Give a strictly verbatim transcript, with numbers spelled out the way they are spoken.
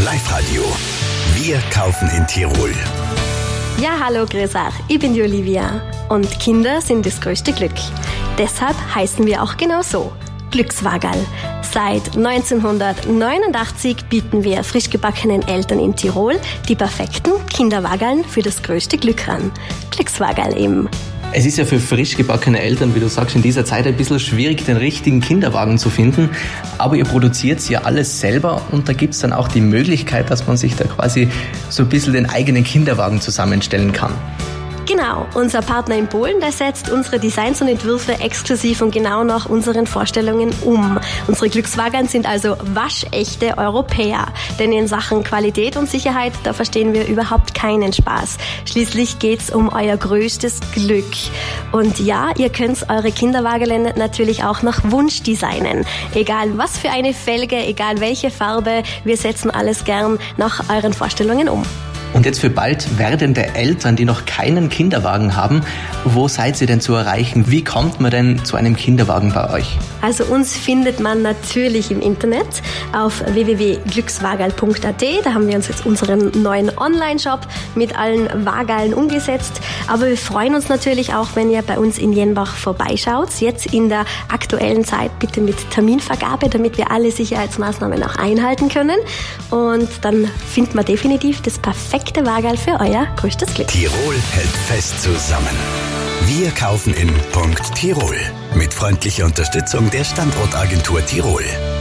Live-Radio. Wir kaufen in Tirol. Ja, hallo, grüß euch. Ich bin die Olivia. Und Kinder sind das größte Glück. Deshalb heißen wir auch genau so. Glückswagerl. Seit neunzehnhundertneunundachtzig bieten wir frisch gebackenen Eltern in Tirol die perfekten Kinderwagerln für das größte Glück an. Glückswagerl eben. Es ist ja für frisch gebackene Eltern, wie du sagst, in dieser Zeit ein bisschen schwierig, den richtigen Kinderwagen zu finden. Aber ihr produziert ja alles selber und da gibt es dann auch die Möglichkeit, dass man sich da quasi so ein bisschen den eigenen Kinderwagen zusammenstellen kann. Genau, unser Partner in Polen, der setzt unsere Designs und Entwürfe exklusiv und genau nach unseren Vorstellungen um. Unsere Glückswagen sind also waschechte Europäer, denn in Sachen Qualität und Sicherheit, da verstehen wir überhaupt keinen Spaß. Schließlich geht's um euer größtes Glück. Und ja, ihr könnt eure Kinderwagen natürlich auch nach Wunsch designen. Egal was für eine Felge, egal welche Farbe, wir setzen alles gern nach euren Vorstellungen um. Und jetzt für bald werdende Eltern, die noch keinen Kinderwagen haben, wo seid ihr denn zu erreichen? Wie kommt man denn zu einem Kinderwagen bei euch? Also uns findet man natürlich im Internet auf w w w punkt glückswagerl punkt a t. Da haben wir uns jetzt unseren neuen Online-Shop mit allen Wagerln umgesetzt. Aber wir freuen uns natürlich auch, wenn ihr bei uns in Jenbach vorbeischaut. Jetzt in der aktuellen Zeit bitte mit Terminvergabe, damit wir alle Sicherheitsmaßnahmen auch einhalten können. Und dann findet man definitiv das perfekte Wagerl für euer größtes Glück. Tirol hält fest zusammen. Wir kaufen in Punkt Tirol. Mit freundlicher Unterstützung der Standortagentur Tirol.